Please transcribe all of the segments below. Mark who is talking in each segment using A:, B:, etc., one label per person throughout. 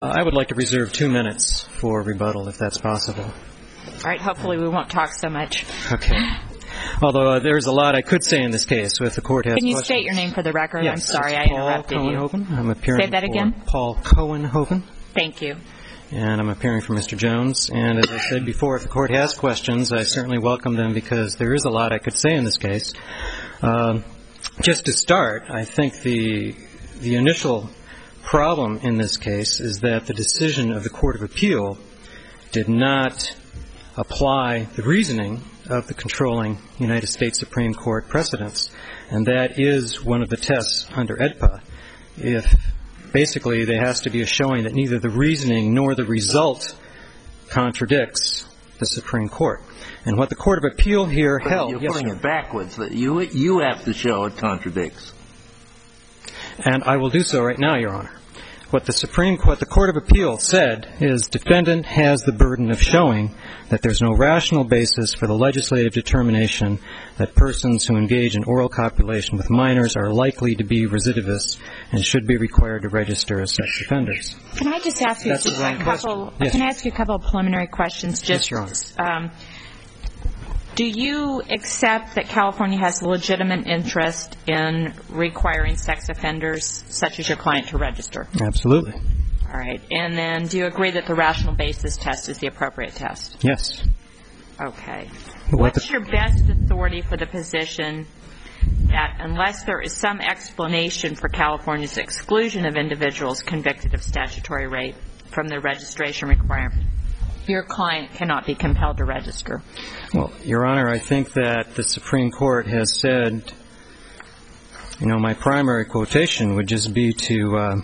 A: I would like to reserve 2 minutes for rebuttal, if that's possible.
B: All right, hopefully we won't talk so much.
A: Okay. Although there's a lot I could say in this case, so if the court has
B: questions. Can you
A: questions.
B: state your name for the record?
A: Yes,
B: I'm sorry, I interrupted
A: Paul
B: you.
A: Cohenhoven. I'm appearing
B: Say that again?
A: for Paul Cohenhoven.
B: Thank you.
A: And I'm appearing for Mr. Jones. And as I said before, if the court has questions, I certainly welcome them because there is a lot I could say in this case. Just to start, I think the initial problem in this case is that the decision of the Court of Appeal did not apply the reasoning of the controlling United States Supreme Court precedents, and that is one of the tests under AEDPA. If basically there has to be a showing that neither the reasoning nor the result contradicts the Supreme Court. And what the Court of Appeal here held...
C: You're putting it backwards. You have to show it contradicts.
A: And I will do so right now, Your Honor. What the Court of Appeal said is defendant has the burden of showing that there's no rational basis for the legislative determination that persons who engage in oral copulation with minors are likely to be recidivists and should be required to register as sex offenders.
B: Can I just ask you a couple of preliminary questions?
A: Yes, Your Honor.
B: Do you accept that California has a legitimate interest in requiring sex offenders, such as your client, to register?
A: Absolutely.
B: All right. And then do you agree that the rational basis test is the appropriate test?
A: Yes.
B: Okay. What's your best authority for the position that unless there is some explanation for California's exclusion of individuals convicted of statutory rape from the registration requirement, your client cannot be compelled to register?
A: Well, Your Honor, I think that the Supreme Court has said, my primary quotation would just be to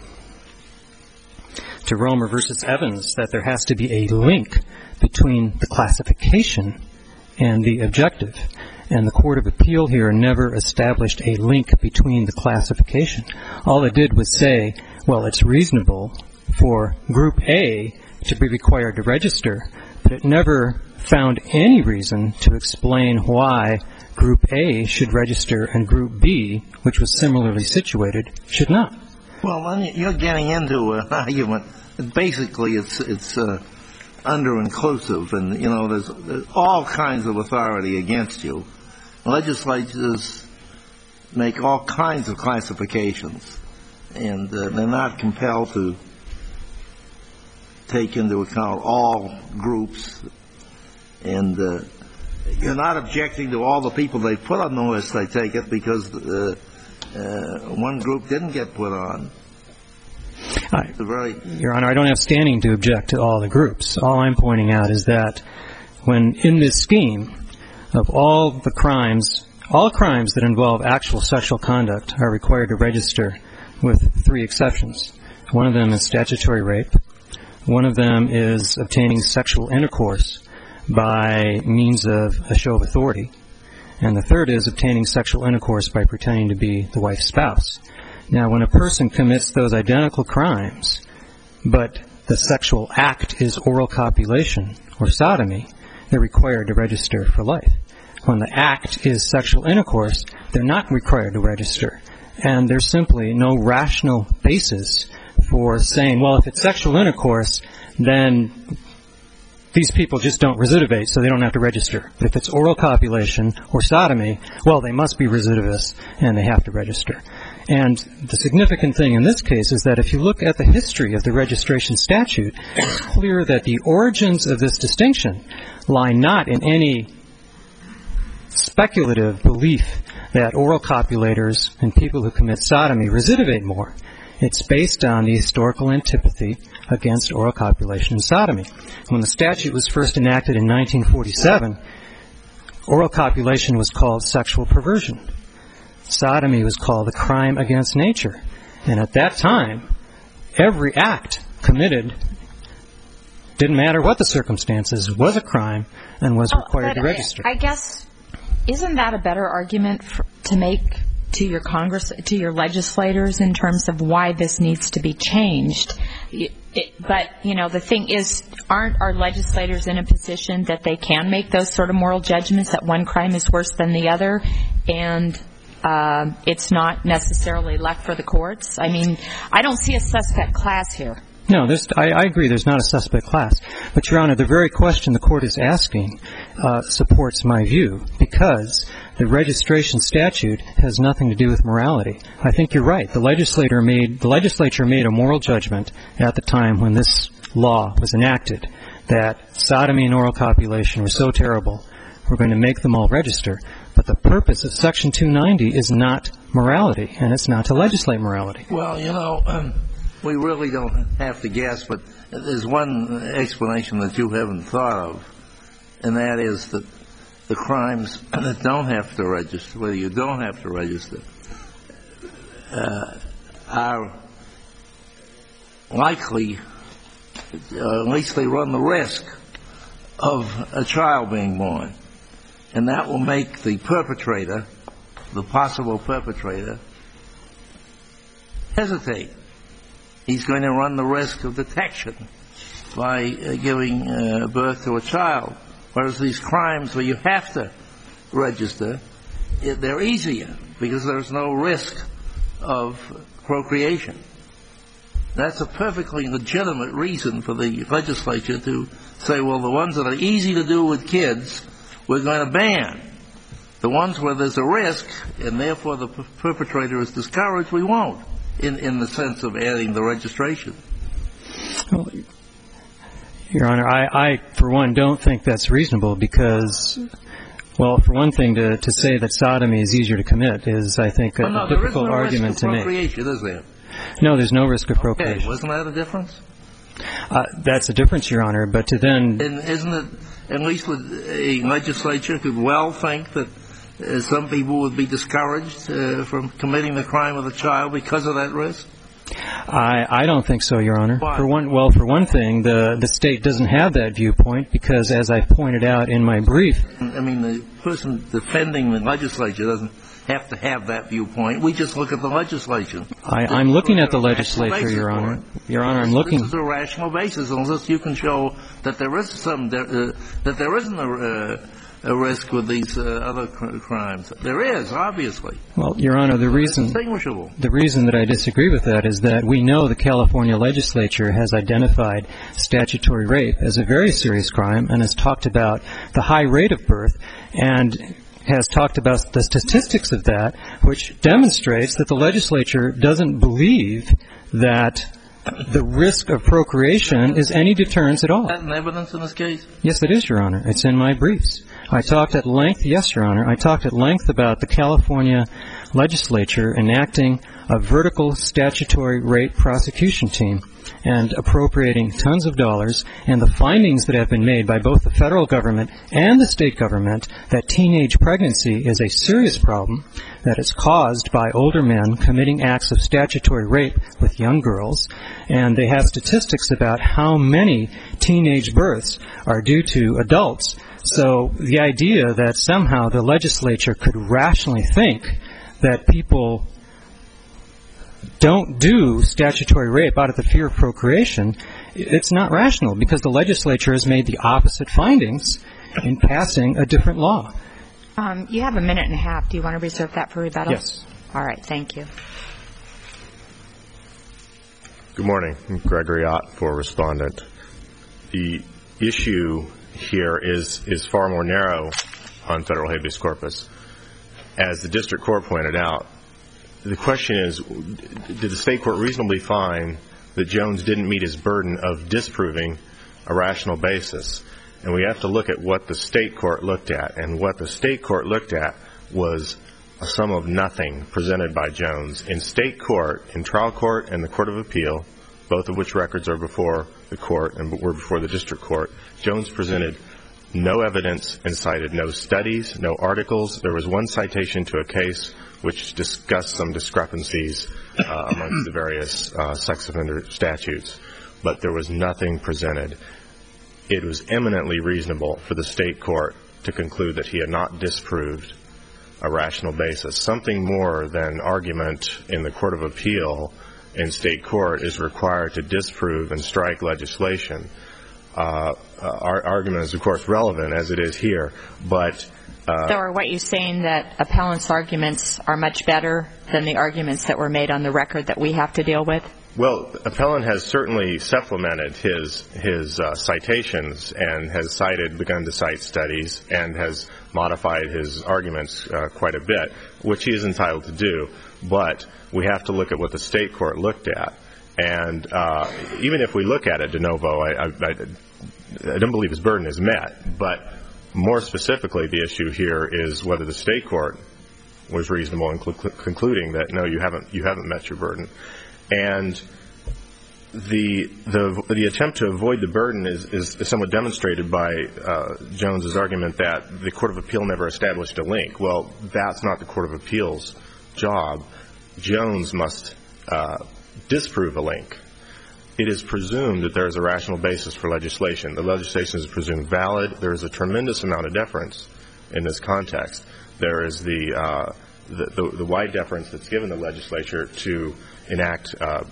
A: Romer versus Evans, that there has to be a link between the classification and the objective. And the Court of Appeal here never established a link between the classification. All it did was say, well, it's reasonable for Group A to be required to register, but it never found any reason to explain why Group A should register and Group B, which was similarly situated, should not.
C: Well, you're getting into an argument. Basically, it's under-inclusive, and, there's all kinds of authority against you. Legislatures make all kinds of classifications, and they're not compelled to take into account all groups, and you're not objecting to all the people they put on the list, I take it, because one group didn't get put on.
A: Your Honor, I don't have standing to object to all the groups. All I'm pointing out is that when in this scheme of all crimes that involve actual sexual conduct are required to register with 3 exceptions. One of them is statutory rape. One of them is obtaining sexual intercourse by means of a show of authority. And the third is obtaining sexual intercourse by pretending to be the wife's spouse. Now, when a person commits those identical crimes, but the sexual act is oral copulation or sodomy, they're required to register for life. When the act is sexual intercourse, they're not required to register. And there's simply no rational basis for saying, well, if it's sexual intercourse, then these people just don't recidivate, so they don't have to register. But if it's oral copulation or sodomy, well, they must be recidivists, and they have to register. And the significant thing in this case is that if you look at the history of the registration statute, it's clear that the origins of this distinction lie not in any speculative belief that oral copulators and people who commit sodomy recidivate more. It's based on the historical antipathy against oral copulation and sodomy. When the statute was first enacted in 1947, oral copulation was called sexual perversion. Sodomy was called a crime against nature. And at that time, every act committed, didn't matter what the circumstances, was a crime and was required to register.
B: I guess, isn't that a better argument to make to your Congress, to your legislators, in terms of why this needs to be changed? But, the thing is, aren't our legislators in a position that they can make those sort of moral judgments that one crime is worse than the other, and it's not necessarily left for the courts? I mean, I don't see a suspect class here.
A: No, I agree there's not a suspect class. But, Your Honor, the very question the Court is asking supports my view, because the registration statute has nothing to do with morality. I think you're right. The legislature made a moral judgment at the time when this law was enacted that sodomy and oral copulation were so terrible, we're going to make them all register. But the purpose of Section 290 is not morality, and it's not to legislate morality.
C: Well, you know, we really don't have to guess, but there's one explanation that you haven't thought of, and that is that the crimes that don't have to register, whether you don't have to register, are likely, at least they run the risk of a child being born. And that will make the perpetrator, the possible perpetrator, hesitate. He's going to run the risk of detection by giving birth to a child. Whereas these crimes where you have to register, they're easier because there's no risk of procreation. That's a perfectly legitimate reason for the legislature to say, well, the ones that are easy to do with kids, we're going to ban. The ones where there's a risk, and therefore the perpetrator is discouraged, we won't, in the sense of adding the registration.
A: Well, Your Honor, I, for one, don't think that's reasonable because, well, for one thing, to say that sodomy is easier to commit is, I think, a difficult argument to make.
C: There is no risk of procreation, is there?
A: No, there's no risk of procreation.
C: Okay, wasn't that a difference?
A: That's a difference, Your Honor, but to then...
C: And isn't it, at least with a legislature could well think that some people would be discouraged from committing the crime of a child because of that risk?
A: I don't think so, Your Honor.
C: Why?
A: For one thing, the state doesn't have that viewpoint because, as I pointed out in my brief...
C: I mean, the person defending the legislature doesn't have to have that viewpoint. We just look at the legislature.
A: I'm looking at the legislature, Your Honor. Your Honor, I'm looking...
C: This is a rational basis, unless you can show that there is that there isn't a risk with these other crimes. There is, obviously.
A: Well, Your Honor, the reason that I disagree with that is that we know the California legislature has identified statutory rape as a very serious crime and has talked about the high rate of birth and has talked about the statistics of that, which demonstrates that the legislature doesn't believe that the risk of procreation is any deterrence at all.
C: Is that an evidence in this case?
A: Yes, it is, Your Honor. It's in my briefs. I talked at length, yes, Your Honor, I talked at length about the California legislature enacting a vertical statutory rape prosecution team and appropriating tons of dollars, and the findings that have been made by both the federal government and the state government that teenage pregnancy is a serious problem, that it's caused by older men committing acts of statutory rape with young girls, and they have statistics about how many teenage births are due to adults. So the idea that somehow the legislature could rationally think that people don't do statutory rape out of the fear of procreation, it's not rational because the legislature has made the opposite findings in passing a different law.
B: You have a minute and a half. Do you want to reserve that for rebuttal?
A: Yes.
B: All right. Thank you.
D: Good morning. I'm Gregory Ott for Respondent. The issue here is far more narrow on federal habeas corpus. As the district court pointed out, the question is, did the state court reasonably find that Jones didn't meet his burden of disproving a rational basis? And we have to look at what the state court looked at. And what the state court looked at was a sum of nothing presented by Jones. In state court, in trial court and the court of appeal, both of which records are before the court and were before the district court, Jones presented no evidence and cited no studies, no articles. There was one citation to a case which discussed some discrepancies amongst the various sex offender statutes, but there was nothing presented. It was eminently reasonable for the state court to conclude that he had not disproved a rational basis. Something more than argument in the court of appeal in state court is required to disprove and strike legislation. Our argument is, of course, relevant as it is here, but...
B: So are what you're saying that appellant's arguments are much better than the arguments that were made on the record that we have to deal with?
D: Well, appellant has certainly supplemented his citations and has begun to cite studies and has modified his arguments quite a bit, which he is entitled to do. But we have to look at what the state court looked at. And even if we look at it de novo, I don't believe his burden is met. But more specifically, the issue here is whether the state court was reasonable in concluding that, no, you haven't met your burden. And the attempt to avoid the burden is somewhat demonstrated by Jones's argument that the Court of Appeal never established a link. Well, that's not the Court of Appeal's job. Jones must disprove a link. It is presumed that there is a rational basis for legislation. The legislation is presumed valid. There is a tremendous amount of deference in this context. There is the wide deference that's given the legislature to enact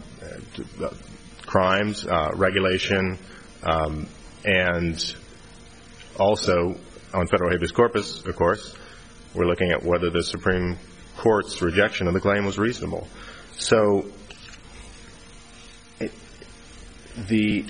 D: crimes, regulation, and also on federal habeas corpus, of course, we're looking at whether the Supreme Court's rejection of the claim was reasonable. So the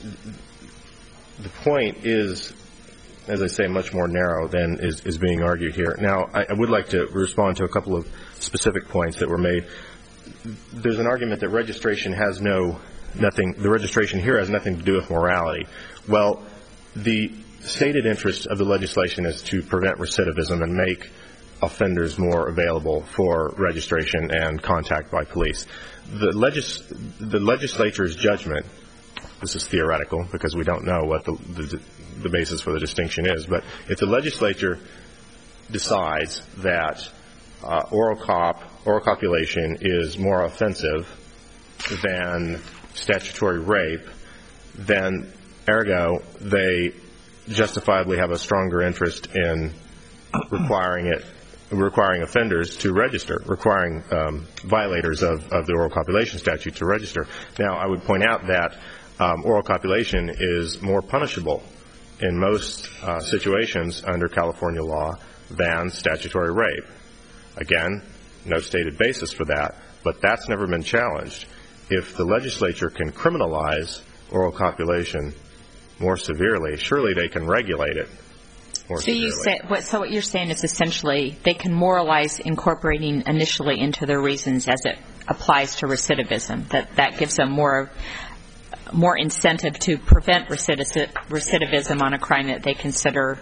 D: point is, as I say, much more narrow than is being argued here. Now, I would like to respond to a couple of specific points that were made. There's an argument that registration here has nothing to do with morality. Well, the stated interest of the legislation is to prevent recidivism and make offenders more available for registration and contact by police. The legislature's judgment, this is theoretical because we don't know what the basis for the distinction is, but if the legislature decides that oral copulation is more offensive than statutory rape, then ergo they justifiably have a stronger interest in requiring offenders to register, requiring violators of the oral copulation statute to register. Now, I would point out that oral copulation is more punishable in most situations under California law than statutory rape. Again, no stated basis for that, but that's never been challenged. If the legislature can criminalize oral copulation more severely, surely they can regulate it more severely.
B: So what you're saying is essentially they can moralize incorporating initially into their reasons as it applies to recidivism, that gives them more incentive to prevent recidivism on a crime that they consider.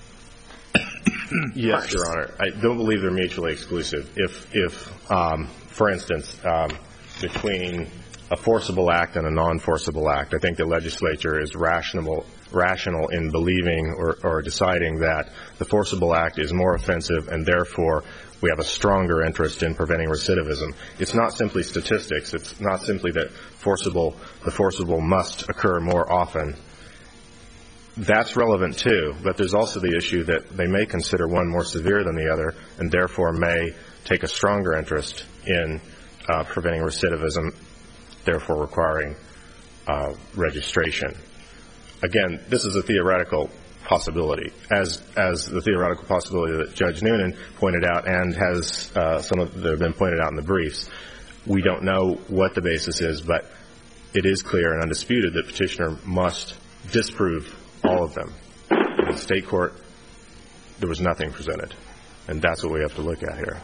D: Yes, Your Honor. I don't believe they're mutually exclusive. If for instance, between a forcible act and a non-forcible act, I think the legislature is rational in believing or deciding that the forcible act is more offensive and therefore we have a stronger interest in preventing recidivism. It's not simply statistics. It's not simply that the forcible must occur more often. That's relevant too, but there's also the issue that they may consider one more severe than the other and therefore may take a stronger interest in preventing recidivism, therefore requiring registration. Again, this is a theoretical possibility, as the theoretical possibility that Judge Noonan pointed out and has some of that have been pointed out in the briefs. We don't know what the basis is, but it is clear and undisputed that petitioner must disprove all of them. In the state court, there was nothing presented, and that's what we have to look at here.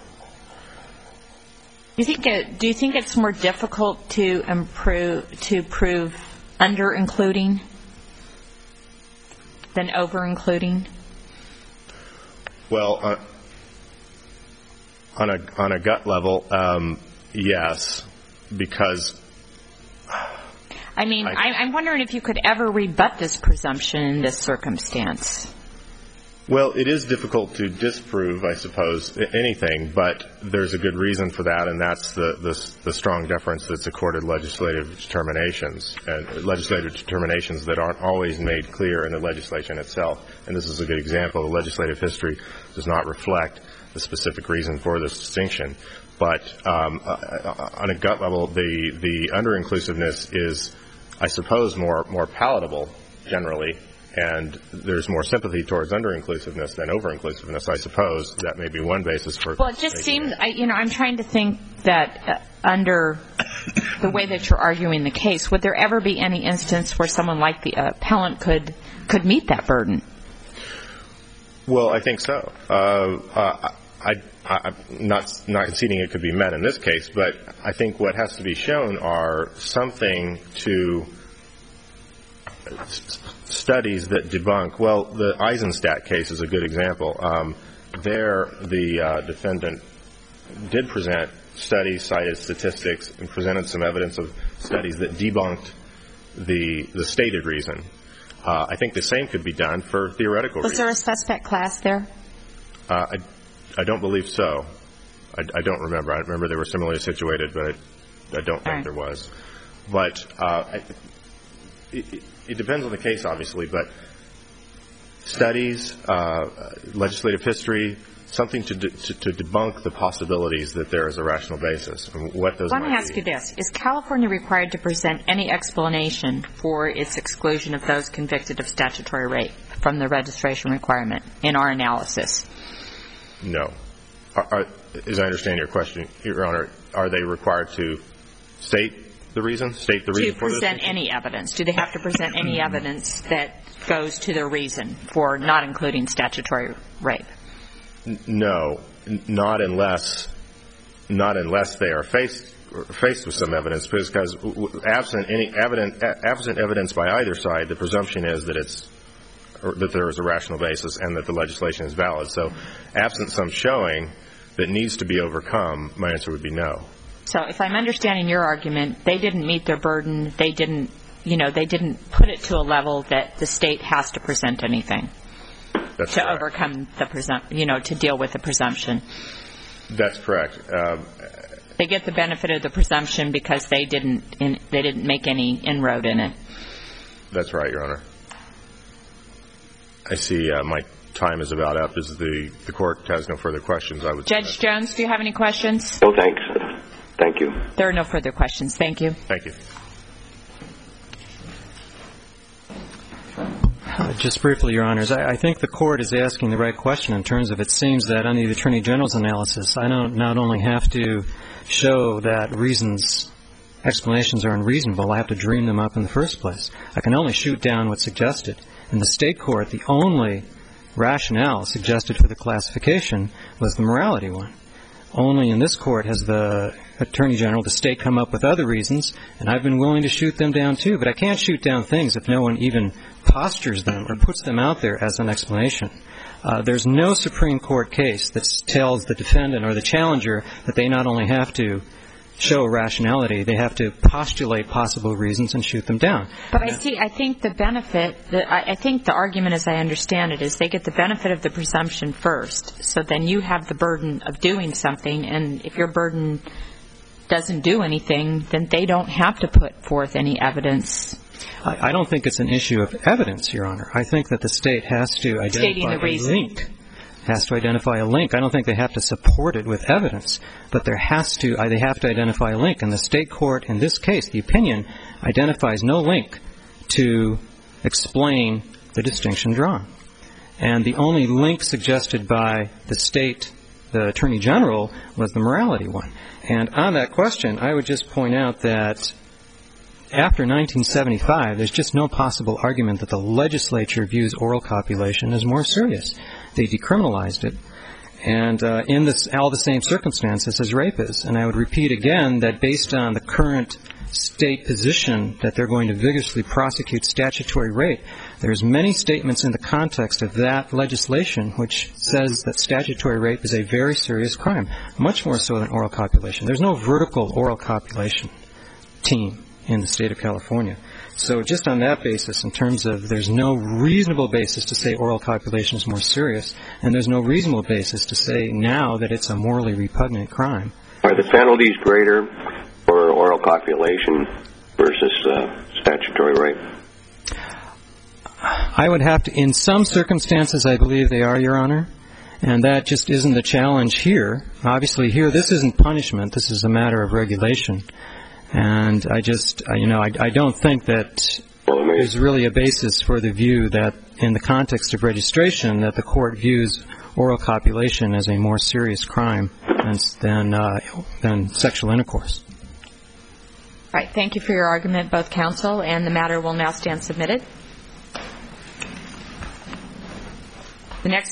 B: Do you think it's more difficult to prove under-including than over-including?
D: Well, on a gut level, yes, because
B: I'm wondering if you could ever rebut this presumption in this circumstance.
D: Well, it is difficult to disprove, I suppose, anything, but there's a good reason for that, and that's the strong deference that's accorded legislative determinations, and legislative determinations that aren't always made clear in the legislation itself. And this is a good example. The legislative history does not reflect the specific reason for this distinction. But on a gut level, the under-inclusiveness is, I suppose, more palatable generally and there's more sympathy towards under-inclusiveness than over-inclusiveness, I suppose. That may be one basis for...
B: Well, it just seems, I'm trying to think that under the way that you're arguing the case, would there ever be any instance where someone like the appellant could meet that burden?
D: Well, I think so. I'm not conceding it could be met in this case, but I think what has to be shown are something to studies that debunk. Well, the Eisenstadt case is a good example. There, the defendant did present studies, cited statistics, and presented some evidence of studies that debunked the stated reason. I think the same could be done for theoretical reasons.
B: Was there a suspect class there?
D: I don't believe so. I don't remember. I remember they were similarly situated, but I don't think there was. But it depends on the case, obviously, but studies, legislative history, something to debunk the possibilities that there is a rational basis. And what those might be.
B: Let me ask you this. Is California required to present any explanation for its exclusion of those convicted of statutory rape from the registration requirement in our analysis?
D: No. As I understand your question, Your Honor, are they required to state the reason? State the reason for this?
B: To present any evidence. Do they have to present any evidence that goes to their reason for not including statutory rape?
D: No, not unless they are faced with some evidence, because absent evidence by either side, the presumption is that there is a rational basis and that the legislation is valid. So, absent some showing that needs to be overcome, my answer would be no.
B: So, if I'm understanding your argument, they didn't meet their burden. They didn't put it to a level that the state has to present anything.
D: That's
B: to
D: correct.
B: Overcome the to deal with the presumption.
D: That's correct.
B: They get the benefit of the presumption because they didn't make any inroad in it.
D: That's right, Your Honor. I see my time is about up. As the court has no further questions, I would.
B: Judge Jones, do you have any questions?
E: No, thanks. Thank you.
B: There are no further questions. Thank you.
D: Thank you.
A: Just briefly, Your Honors, I think the court is asking the right question in terms of it seems that under the Attorney General's analysis, I don't not only have to show that explanations are unreasonable, I have to dream them up in the first place. I can only shoot down what's suggested. In the state court, the only rationale suggested for the classification was the morality one. Only in this court has the Attorney General, the state, come up with other reasons, and I've been willing to shoot them down too. But I can't shoot down things if no one even postures them or puts them out there as an explanation. There's no Supreme Court case that tells the defendant or the challenger that they not only have to show rationality, they have to postulate possible reasons and shoot them down.
B: But I think the benefit, I think the argument as I understand it is they get the benefit of the presumption first, so then you have the burden of doing something, and if your burden doesn't do anything, then they don't have to put forth any evidence.
A: I don't think it's an issue of evidence, Your Honor. I think that the state has to identify a link. Has to identify a link. I don't think they have to support it with evidence, but they have to identify a link. And the state court, in this case, the opinion identifies no link to explain the distinction drawn. And the only link suggested by the state, the Attorney General, was the morality one. And on that question, I would just point out that after 1975, there's just no possible argument that the legislature views oral copulation as more serious. They decriminalized it, and in all the same circumstances as rape is. And I would repeat again that based on the current state position that they're going to vigorously prosecute statutory rape, there's many statements in the context of that legislation which says that statutory rape is a very serious crime, much more so than oral copulation. There's no vertical oral copulation team in the state of California. So just on that basis, in terms of there's no reasonable basis to say oral copulation is more serious, and there's no reasonable basis to say now that it's a morally repugnant crime.
E: Are the penalties greater for oral copulation versus statutory rape?
A: I would have to, in some circumstances, I believe they are, Your Honor, and that just isn't the challenge here. Obviously here, this isn't punishment. This is a matter of regulation. And I don't think that there's really a basis for the view that in the context of registration that the court views oral copulation as a more serious crime than sexual intercourse.
B: All right. Thank you for your argument, both counsel, and the matter will now stand submitted. The next